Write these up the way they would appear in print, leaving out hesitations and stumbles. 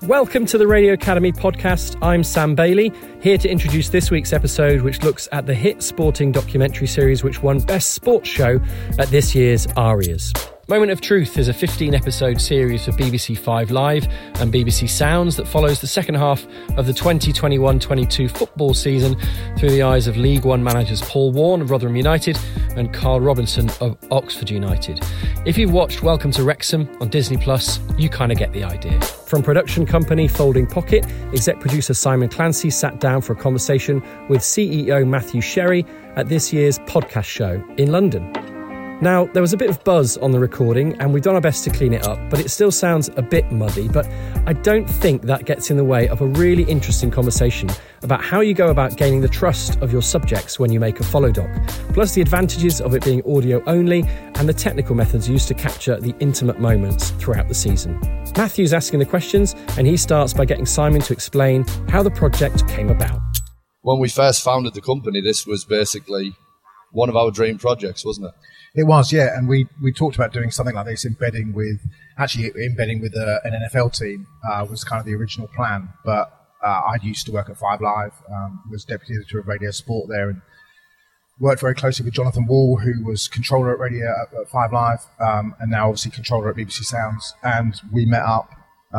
Welcome to the Radio Academy podcast. I'm Sam Bailey, here to introduce this week's episode, which looks at the hit sporting documentary series which won Best Sports Show at this year's ARIAs. Moment of Truth is a 15-episode series for BBC 5 Live and BBC Sounds that follows the second half of the 2021-22 football season through the eyes of League One managers Paul Warne of Rotherham United and Carl Robinson of Oxford United. If you've watched Welcome to Wrexham on Disney+, you kind of get the idea. From production company Folding Pocket, exec producer Simon Clancy sat down for a conversation with CEO Matthew Sherry at this year's podcast show in London. Now, there was a bit of buzz on the recording and we've done our best to clean it up, but it still sounds a bit muddy. But I don't think that gets in the way of a really interesting conversation about how you go about gaining the trust of your subjects when you make a follow doc, plus the advantages of it being audio only and the technical methods used to capture the intimate moments throughout the season. Matthew's asking the questions and he starts by getting Simon to explain how the project came about. When we first founded the company, this was basically one of our dream projects, wasn't it? It was, yeah, and we talked about doing something like this, embedding with an NFL team was kind of the original plan. But I used to work at 5 Live, was deputy editor of Radio Sport there, and worked very closely with Jonathan Wall, who was controller at Radio at 5 Live, and now obviously controller at BBC Sounds. And we met up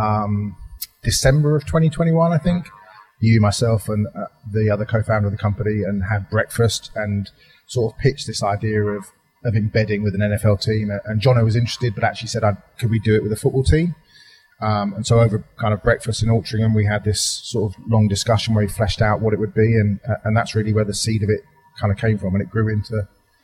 December of 2021, I think. You, myself, and the other co-founder of the company, and had breakfast and sort of pitched this idea of embedding with an NFL team. And Jono was interested, but actually said, could we do it with a football team? And so over kind of breakfast in Altrincham, we had this sort of long discussion where he fleshed out what it would be. And that's really where the seed of it kind of came from. And it grew into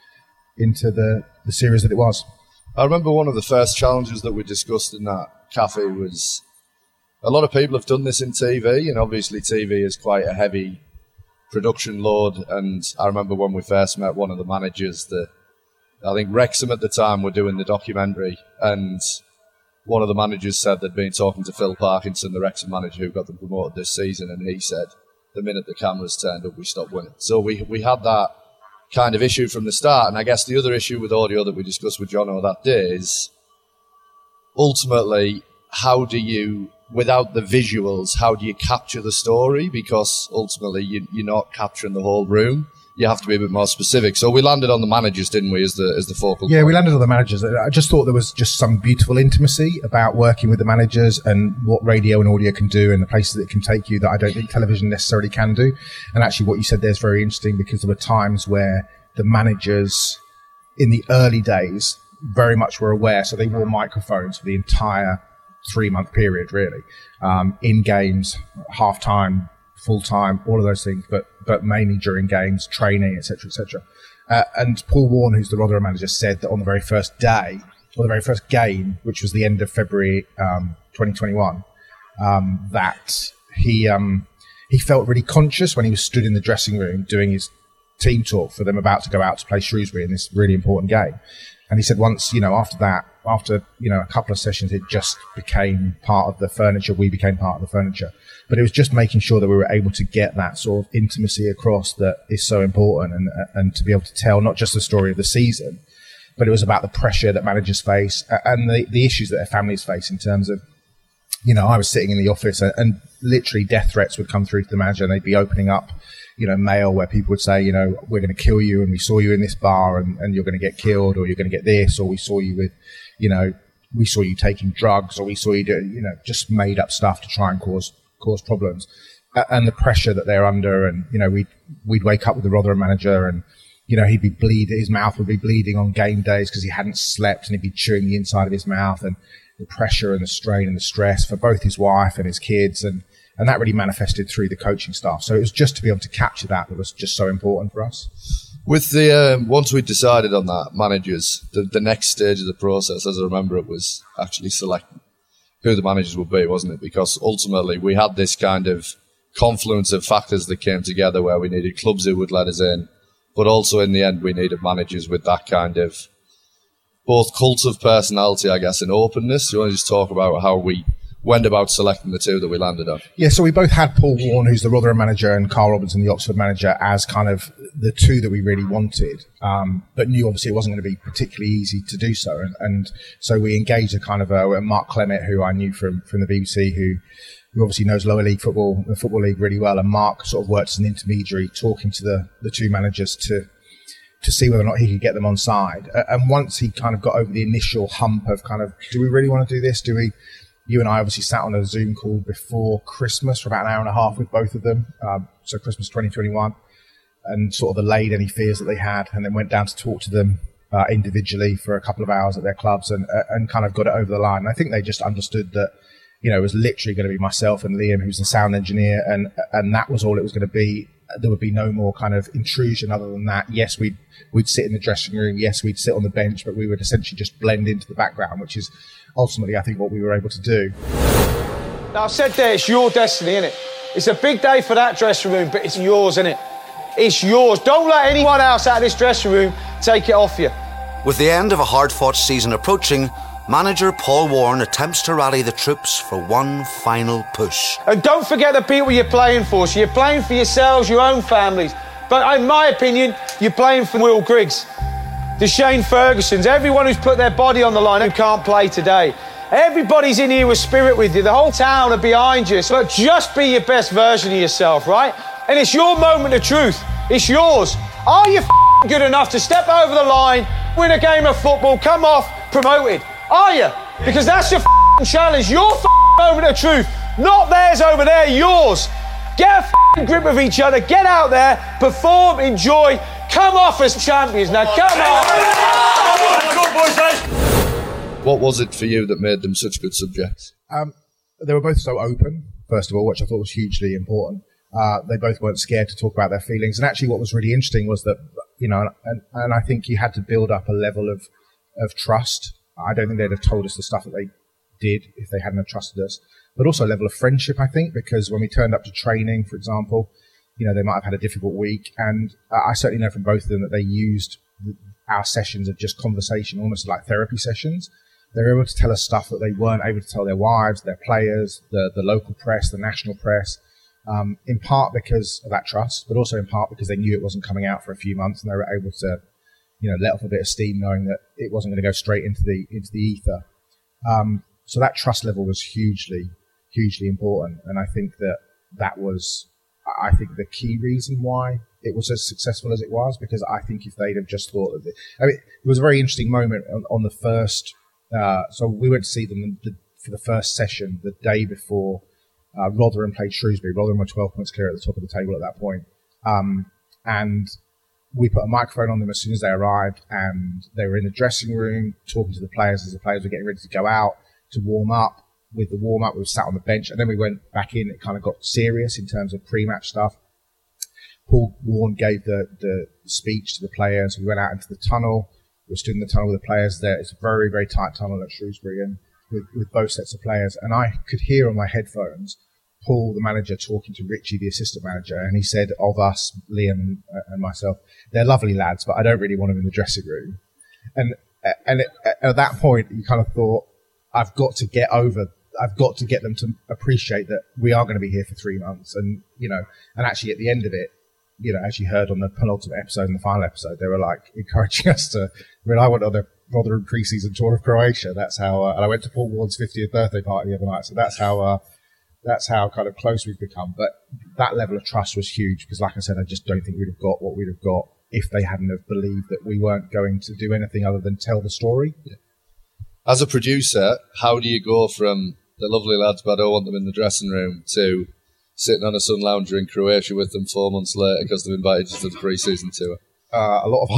the series that it was. I remember one of the first challenges that we discussed in that cafe was a lot of people have done this in TV. And obviously TV is quite a heavy production load. And I remember when we first met one of the managers that I think Wrexham at the time were doing the documentary, and one of the managers said they'd been talking to Phil Parkinson, the Wrexham manager who got them promoted this season, and he said the minute the cameras turned up, we stopped winning. So we had that kind of issue from the start, and I guess the other issue with audio that we discussed with Jono that day is ultimately how do you, without the visuals, how do you capture the story? Because ultimately you're not capturing the whole room. You have to be a bit more specific. So we landed on the managers, didn't we, as the focal point? Yeah, we landed on the managers. I just thought there was just some beautiful intimacy about working with the managers and what radio and audio can do and the places it can take you that I don't think television necessarily can do. And actually what you said there is very interesting, because there were times where the managers in the early days very much were aware. So they wore microphones for the entire 3-month period, really, in games, half-time, full-time, all of those things, but mainly during games, training, etc., etc. And Paul Warne, who's the Rotherham manager, said that on the very first day, or the very first game, which was the end of February 2021, that he felt really conscious when he was stood in the dressing room doing his team talk for them about to go out to play Shrewsbury in this really important game. And he said once, after a couple of sessions, it just became part of the furniture. We became part of the furniture. But it was just making sure that we were able to get that sort of intimacy across that is so important, and to be able to tell not just the story of the season, but it was about the pressure that managers face and the issues that their families face in terms of, I was sitting in the office and literally death threats would come through to the manager, and they'd be opening up, mail where people would say, we're going to kill you, and we saw you in this bar and you're going to get killed, or you're going to get this, or we saw you with, we saw you taking drugs, or we saw you doing, just made up stuff to try and cause problems, and the pressure that they're under. And we'd wake up with the Rotherham manager, and he'd be bleeding, his mouth would be bleeding on game days because he hadn't slept, and he'd be chewing the inside of his mouth, and the pressure and the strain and the stress for both his wife and his kids, and that really manifested through the coaching staff. So it was just to be able to capture that was just so important for us. With the once we decided on that, managers, the next stage of the process, as I remember, it was actually selecting who the managers would be, wasn't it? Because ultimately we had this kind of confluence of factors that came together where we needed clubs who would let us in, but also in the end we needed managers with that kind of both cult of personality, I guess, and openness. Do you want to just talk about how we went about selecting the two that we landed on? Yeah, so we both had Paul Warne, who's the Rotherham manager, and Carl Robinson, the Oxford manager, as kind of the two that we really wanted, but knew obviously it wasn't going to be particularly easy to do so. And so we engaged a kind of Mark Clement, who I knew from the BBC, who obviously knows lower league football, the Football League really well. And Mark sort of worked as an intermediary, talking to the two managers to see whether or not he could get them on side. And once he kind of got over the initial hump of kind of, do we really want to do this? You and I obviously sat on a Zoom call before Christmas for about an hour and a half with both of them. So Christmas 2021, and sort of allayed any fears that they had, and then went down to talk to them individually for a couple of hours at their clubs and kind of got it over the line. And I think they just understood that, it was literally going to be myself and Liam, who's the sound engineer, and that was all it was going to be. There would be no more kind of intrusion other than that. Yes, we'd sit in the dressing room. Yes, we'd sit on the bench, but we would essentially just blend into the background, which is ultimately, I think, what we were able to do. Now, I've said there, it's your destiny, innit? It's a big day for that dressing room, but it's yours, innit? It's yours. Don't let anyone else out of this dressing room take it off you. With the end of a hard-fought season approaching, manager Paul Warne attempts to rally the troops for one final push. And don't forget the people you're playing for. So you're playing for yourselves, your own families. But in my opinion, you're playing for Will Griggs, the Shane Fergusons, everyone who's put their body on the line who can't play today. Everybody's in here with spirit with you. The whole town are behind you. So just be your best version of yourself, right? And it's your moment of truth. It's yours. Are you good enough to step over the line, win a game of football, come off promoted? Are you? Because that's your challenge. Your moment of truth. Not theirs over there, yours. Get a grip of each other. Get out there, perform, enjoy, come off as champions. Now, come on. What was it for you that made them such good subjects? They were both so open, first of all, which I thought was hugely important. They both weren't scared to talk about their feelings. And actually what was really interesting was that, and I think you had to build up a level of trust. I don't think they'd have told us the stuff that they did if they hadn't have trusted us. But also a level of friendship, I think, because when we turned up to training, for example, they might have had a difficult week. And I certainly know from both of them that they used our sessions of just conversation, almost like therapy sessions. They were able to tell us stuff that they weren't able to tell their wives, their players, the local press, the national press, in part because of that trust, but also in part because they knew it wasn't coming out for a few months, and they were able to let off a bit of steam, knowing that it wasn't going to go straight into the ether. So that trust level was hugely, hugely important, and I think that was, the key reason why it was as successful as it was. Because I think if they'd have just thought of it, it was a very interesting moment on the first. So we went to see them for the first session the day before Rotherham played Shrewsbury. Rotherham were 12 points clear at the top of the table at that point, and we put a microphone on them as soon as they arrived, and they were in the dressing room talking to the players as the players were getting ready to go out to warm up. With the warm up, we were sat on the bench, and then we went back in. It kind of got serious in terms of pre-match stuff. Paul Warne gave the speech to the players. We went out into the tunnel. We stood in the tunnel with the players there. It's a very, very tight tunnel at Shrewsbury, and with both sets of players. And I could hear on my headphones Paul, the manager, talking to Richie, the assistant manager, and he said, of us, Liam and myself, they're lovely lads, but I don't really want them in the dressing room. And at that point, you kind of thought, I've got to get them to appreciate that we are going to be here for 3 months. And, and actually at the end of it, as you heard on the penultimate episode and the final episode, they were like encouraging us to, I went on the Rotherham pre-season tour of Croatia. That's how, and I went to Paul Warne's 50th birthday party the other night. So that's how kind of close we've become. But that level of trust was huge because, like I said, I just don't think we'd have got what we'd have got if they hadn't have believed that we weren't going to do anything other than tell the story. Yeah. As a producer, how do you go from the lovely lads, but I don't want them in the dressing room, to sitting on a sun lounger in Croatia with them 4 months later because they've invited you to the pre-season tour? A lot of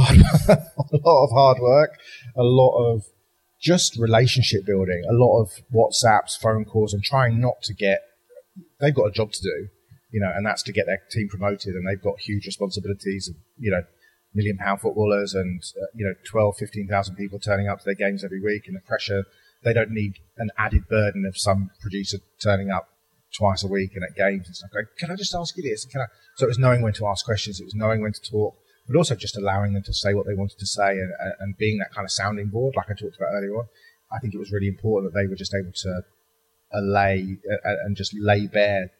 hard work, a lot of just relationship building, a lot of WhatsApps, phone calls, and trying not to get. They've got a job to do, and that's to get their team promoted, and they've got huge responsibilities of, £1 million footballers and 12, 15,000 people turning up to their games every week, and the pressure. They don't need an added burden of some producer turning up twice a week and at games and stuff. Going, can I just ask you this? So it was knowing when to ask questions. It was knowing when to talk, but also just allowing them to say what they wanted to say and being that kind of sounding board, like I talked about earlier on. I think it was really important that they were just able to allay and just lay bare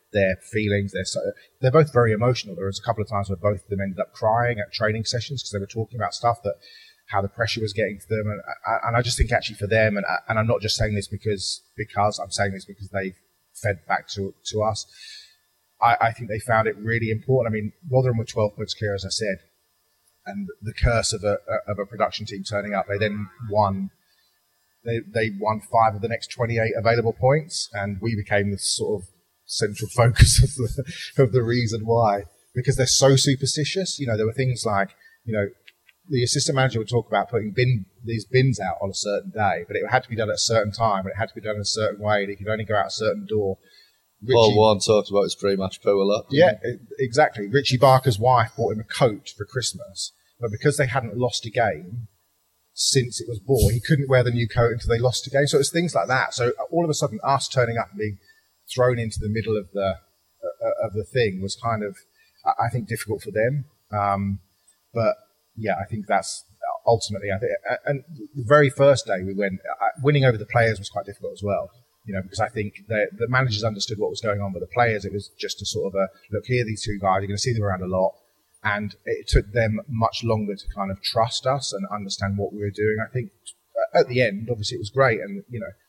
their feelings. They're both very emotional. There was a couple of times where both of them ended up crying at training sessions because they were talking about stuff how the pressure was getting to them. And I just think actually for them, and I'm not just saying this because I'm saying this because they fed back to us. I think they found it really important. I mean, Rotherham were 12 points clear, as I said, and the curse of a production team turning up. They then won. They won 5 of the next 28 available points, and we became the sort of central focus of the reason why, because they're so superstitious. There were things like, the assistant manager would talk about putting these bins out on a certain day, but it had to be done at a certain time, and it had to be done in a certain way, and it could only go out a certain door. Paul Warne talked about his pre-match poo a lot. Yeah, exactly. Richie Barker's wife bought him a coat for Christmas, but because they hadn't lost a game since it was bought, he couldn't wear the new coat until they lost a game. So it's things like that. So all of a sudden, us turning up and being thrown into the middle of the thing was kind of, I think, difficult for them. But yeah, I think that's ultimately, and the very first day we went, winning over the players was quite difficult as well. Because I think the managers understood what was going on, but the players, it was just a sort of look, here are these two guys, you're going to see them around a lot. And it took them much longer to kind of trust us and understand what we were doing. I think at the end, obviously it was great, and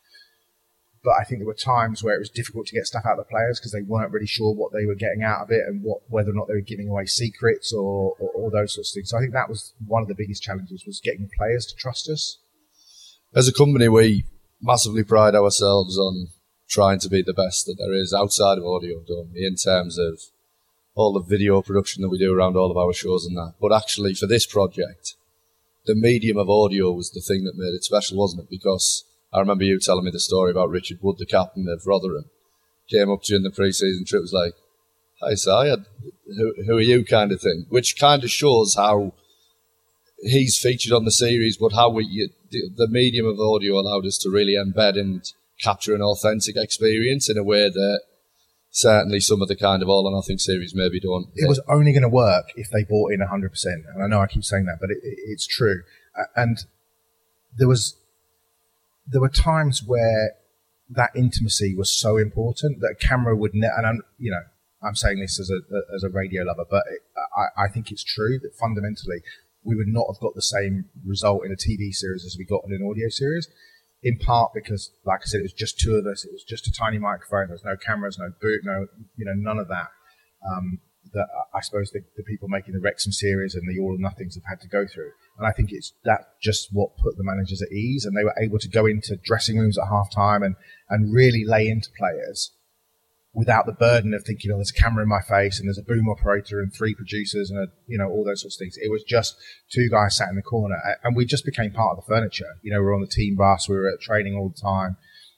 but I think there were times where it was difficult to get stuff out of the players because they weren't really sure what they were getting out of it and whether or not they were giving away secrets or those sorts of things. So I think that was one of the biggest challenges, was getting the players to trust us. As a company, we massively pride ourselves on trying to be the best that there is outside of audio, don't we, in terms of all the video production that we do around all of our shows and that. But actually, for this project, the medium of audio was the thing that made it special, wasn't it? Because I remember you telling me the story about Richard Wood, the captain of Rotherham, came up to you in the pre-season trip, was like, "Hi, Si, who are you?" kind of thing, which kind of shows how he's featured on the series, but how the medium of audio allowed us to really embed and capture an authentic experience in a way that certainly some of the kind of All or Nothing series maybe don't. It was only going to work if they bought in 100%. And I know I keep saying that, but it's true. And there were times where that intimacy was so important that a camera would and I'm saying this as a radio lover, but I think it's true that fundamentally we would not have got the same result in a TV series as we got in an audio series. In part because, like I said, it was just two of us. It was just a tiny microphone. There was no cameras, no boot, none of that. That I suppose the people making the Wrexham series and the All or Nothings have had to go through. And I think it's that just what put the managers at ease, and they were able to go into dressing rooms at half time and really lay into players without the burden of thinking, there's a camera in my face and there's a boom operator and 3 producers and all those sorts of things. It was just 2 guys sat in the corner, and we just became part of the furniture. We were on the team bus, we were at training all the time.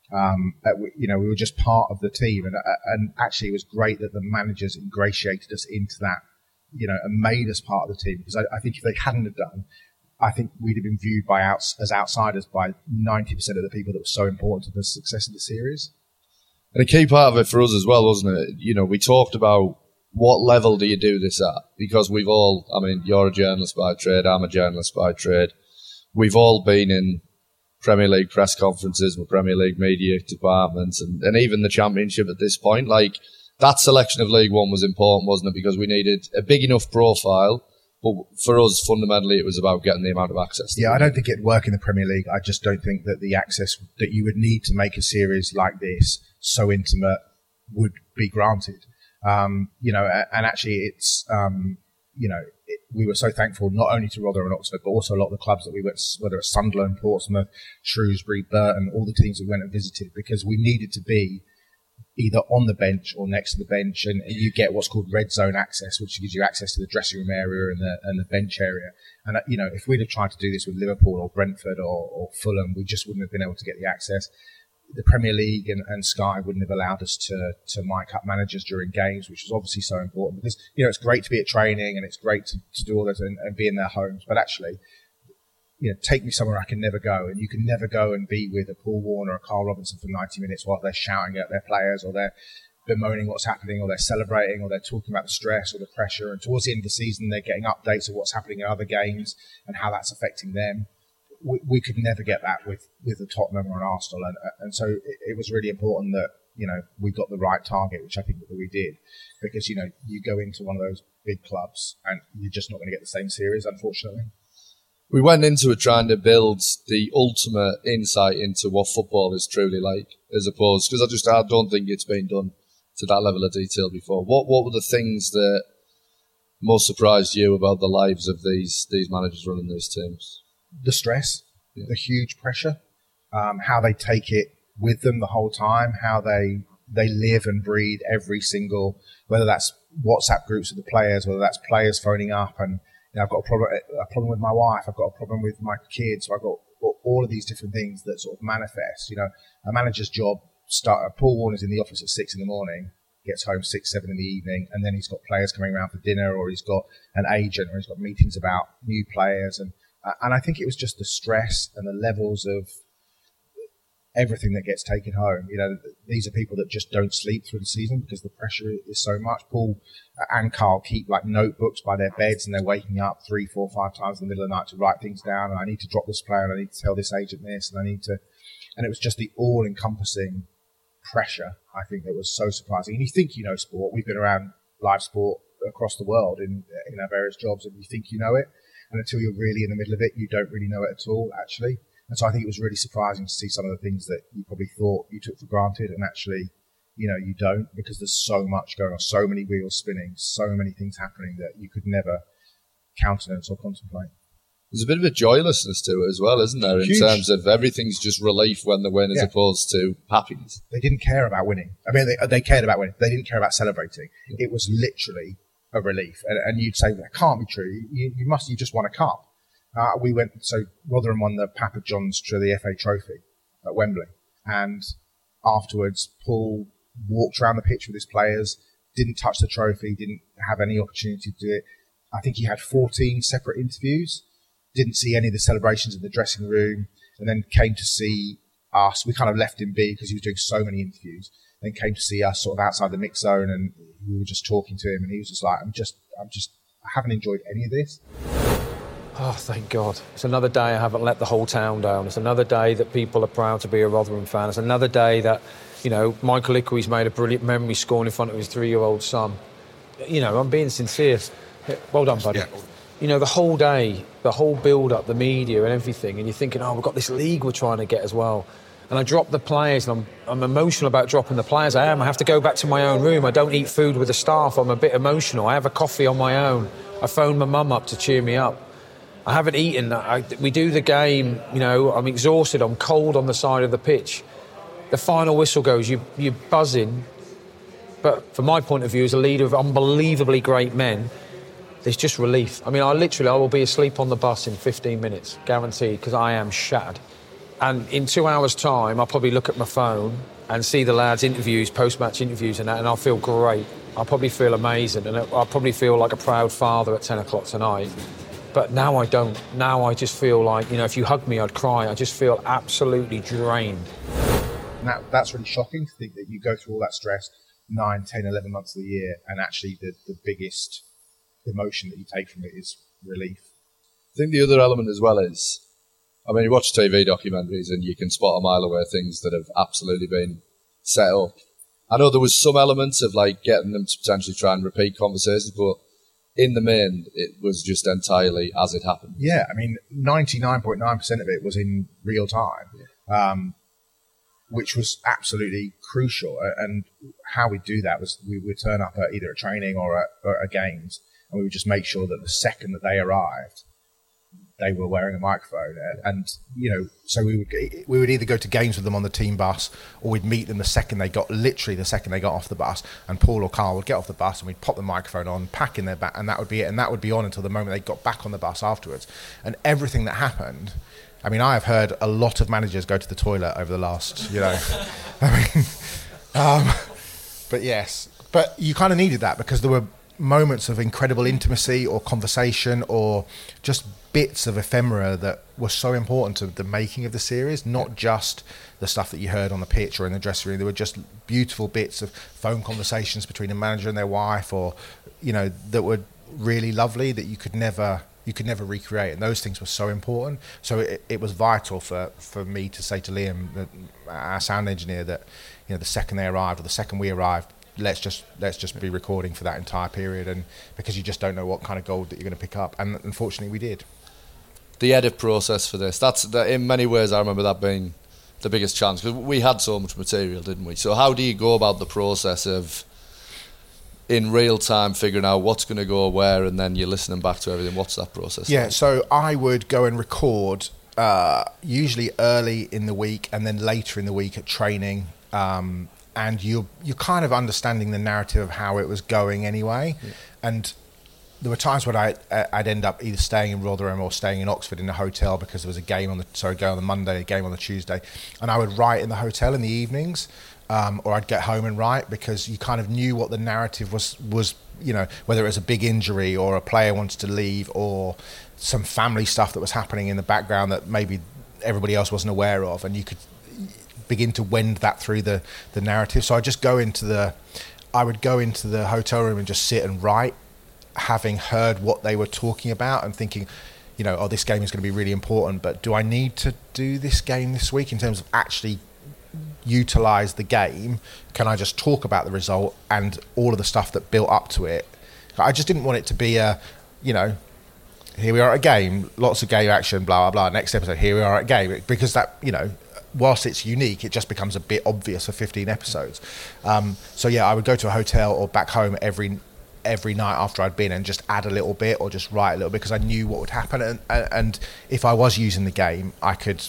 We were just part of the team, and actually it was great that the managers ingratiated us into that, and made us part of the team, because I think if they hadn't have done, I think we'd have been viewed as outsiders by 90% of the people that were so important to the success of the series. And a key part of it for us as well, wasn't it? We talked about what level do you do this at? Because we've all, you're a journalist by trade, I'm a journalist by trade. We've all been in Premier League press conferences with Premier League media departments and even the Championship at this point. Like, that selection of League One was important, wasn't it? Because we needed a big enough profile. But for us, fundamentally, it was about getting the amount of access. Yeah, I don't think it'd work in the Premier League. I just don't think that the access that you would need to make a series like this so intimate would be granted. And actually it's, we were so thankful not only to Rotherham and Oxford, but also a lot of the clubs that we went, whether it's Sunderland, Portsmouth, Shrewsbury, Burton, all the teams we went and visited, because we needed to be either on the bench or next to the bench, and you get what's called red zone access, which gives you access to the dressing room area and the bench area. And if we'd have tried to do this with Liverpool or Brentford or Fulham, we just wouldn't have been able to get the access. The Premier League and Sky wouldn't have allowed us to mic up managers during games, which was obviously so important, because it's great to be at training and it's great to do all this and be in their homes, but actually, take me somewhere I can never go, and you can never go and be with a Paul Warne or a Carl Robinson for 90 minutes while they're shouting at their players, or they're bemoaning what's happening, or they're celebrating, or they're talking about the stress or the pressure, and towards the end of the season they're getting updates of what's happening in other games and how that's affecting them. We could never get that with a Tottenham or an Arsenal, and so it was really important that we got the right target, which I think that we did, because, you go into one of those big clubs and you're just not going to get the same series, unfortunately. We went into it trying to build the ultimate insight into what football is truly like, as opposed, because I don't think it's been done to that level of detail before. What were the things that most surprised you about the lives of these managers running these teams? The stress, the huge pressure, how they take it with them the whole time, how they live and breathe every single, whether that's WhatsApp groups with the players, whether that's players phoning up and, I've got a problem with my wife, I've got a problem with my kids, so I've got all of these different things that sort of manifest. A manager's job, Paul Warner's in the office at 6 a.m, gets home 6, 7 in the evening, and then he's got players coming around for dinner, or he's got an agent, or he's got meetings about new players. And I think it was just the stress and the levels of everything that gets taken home. These are people that just don't sleep through the season because the pressure is so much. Paul and Carl keep like notebooks by their beds, and they're waking up 3, 4, 5 times in the middle of the night to write things down. And I need to drop this player, and I need to tell this agent this, and and it was just the all-encompassing pressure, I think, that was so surprising. And you think you know sport. We've been around live sport across the world in our various jobs, and you think you know it, and until you're really in the middle of it, you don't really know it at all, actually. And so I think it was really surprising to see some of the things that you probably thought you took for granted, and actually, you don't, because there's so much going on, so many wheels spinning, so many things happening that you could never countenance or contemplate. There's a bit of a joylessness to it as well, isn't there? In terms of everything's just relief when they win, as opposed to happiness. They didn't care about winning. I mean, they cared about winning. They didn't care about celebrating. It was literally a relief. And you'd say, that can't be true. You just won a cup. So Rotherham won the Papa John's to the FA Trophy at Wembley. And afterwards, Paul walked around the pitch with his players, didn't touch the trophy, didn't have any opportunity to do it. I think he had 14 separate interviews, didn't see any of the celebrations in the dressing room, and then came to see us. We kind of left him be because he was doing so many interviews. Then came to see us sort of outside the mix zone, and we were just talking to him, and he was just like, I haven't enjoyed any of this. Oh, thank God. It's another day I haven't let the whole town down. It's another day that people are proud to be a Rotherham fan. It's another day that, Michael Ickwey's made a brilliant memory scoring in front of his 3-year-old son. I'm being sincere. Well done, buddy. Yeah. The whole day, the whole build-up, the media and everything, and you're thinking, we've got this league we're trying to get as well. And I drop the players, and I'm emotional about dropping the players. I have to go back to my own room. I don't eat food with the staff. I'm a bit emotional. I have a coffee on my own. I phone my mum up to cheer me up. I haven't eaten. We do the game, I'm exhausted, I'm cold on the side of the pitch. The final whistle goes, you're buzzing. But from my point of view, as a leader of unbelievably great men, there's just relief. I mean, I will be asleep on the bus in 15 minutes, guaranteed, because I am shattered. And in 2 hours' time, I'll probably look at my phone and see the lads' interviews, post-match interviews and that, and I'll feel great. I'll probably feel amazing, and I'll probably feel like a proud father at 10 o'clock tonight. But now I don't. Now I just feel like, if you hugged me, I'd cry. I just feel absolutely drained. And that's really shocking to think that you go through all that stress 9, 10, 11 months of the year, and actually the biggest emotion that you take from it is relief. I think the other element as well is, you watch TV documentaries and you can spot a mile away things that have absolutely been set up. I know there was some elements of getting them to potentially try and repeat conversations, but in the main, it was just entirely as it happened. Yeah, 99.9% of it was in real time, which was absolutely crucial. And how we do that was we would turn up at either a training or at games, and we would just make sure that the second that they arrived, they were wearing a microphone. And so we would either go to games with them on the team bus, or we'd meet them the second they got off the bus, and Paul or Carl would get off the bus and we'd pop the microphone on, pack in their bag, and that would be it. And that would be on until the moment they got back on the bus afterwards. And everything that happened, I have heard a lot of managers go to the toilet over the last, but yes. But you kind of needed that, because there were moments of incredible intimacy or conversation or just bits of ephemera that were so important to the making of the series, not just the stuff that you heard on the pitch or in the dressing room. There were just beautiful bits of phone conversations between a manager and their wife, or that were really lovely, that you could never you could never recreate, and those things were so important. So it was vital for me to say to Liam, our sound engineer, that the second they arrived or the second we arrived, let's just be recording for that entire period, and because you just don't know what kind of gold that you're going to pick up, and unfortunately we did. The edit process for this, that's in many ways I remember that being the biggest challenge, because we had so much material, didn't we? So how do you go about the process of in real time figuring out what's going to go where, and then you're listening back to everything? What's that process like? So I would go and record usually early in the week and then later in the week at training, and you're kind of understanding the narrative of how it was going anyway. And there were times when I'd end up either staying in Rotherham or staying in Oxford in a hotel, because there was a game on the Monday, a game on the Tuesday, and I would write in the hotel in the evenings. Or I'd get home and write, because you kind of knew what the narrative was, whether it was a big injury or a player wanted to leave or some family stuff that was happening in the background that maybe everybody else wasn't aware of, and you could begin to wend that through the narrative. So I would go into the hotel room and just sit and write, having heard what they were talking about and thinking, this game is going to be really important, but do I need to do this game this week in terms of actually utilize the game? Can I just talk about the result and all of the stuff that built up to it? I just didn't want it to be here we are at a game, lots of game action, blah blah blah, next episode, here we are at a game, because that, whilst it's unique, it just becomes a bit obvious for 15 episodes. I would go to a hotel or back home every night after I'd been and just add a little bit or just write a little bit, because I knew what would happen, and if I was using the game, I could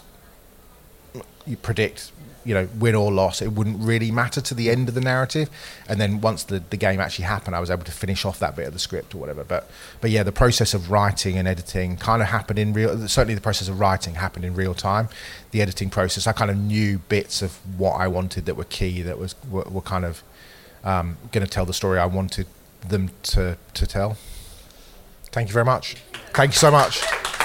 predict win or loss. It wouldn't really matter to the end of the narrative, and then once the game actually happened, I was able to finish off that bit of the script or whatever. But the process of writing and editing kind of happened certainly the process of writing happened in real time. The editing process, I kind of knew bits of what I wanted that were key, that were kind of going to tell the story I wanted them to tell. Thank you very much. Thank you so much.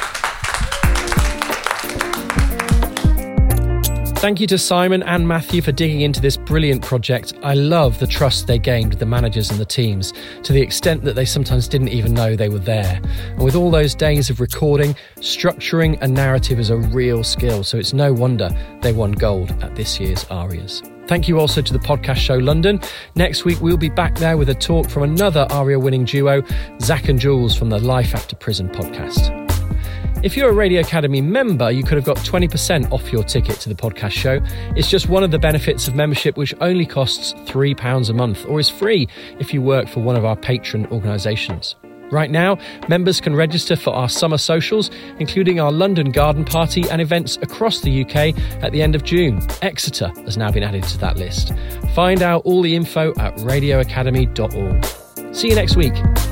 Thank you to Simon and Matthew for digging into this brilliant project. I love the trust they gained with the managers and the teams, to the extent that they sometimes didn't even know they were there. And with all those days of recording, structuring a narrative is a real skill, so it's no wonder they won gold at this year's ARIAs. Thank you also to the Podcast Show London. Next week, we'll be back there with a talk from another ARIA-winning duo, Zach and Jules from the Life After Prison podcast. If you're a Radio Academy member, you could have got 20% off your ticket to the podcast show. It's just one of the benefits of membership, which only costs £3 a month, or is free if you work for one of our patron organisations. Right now, members can register for our summer socials, including our London garden party and events across the UK at the end of June. Exeter has now been added to that list. Find out all the info at radioacademy.org. See you next week.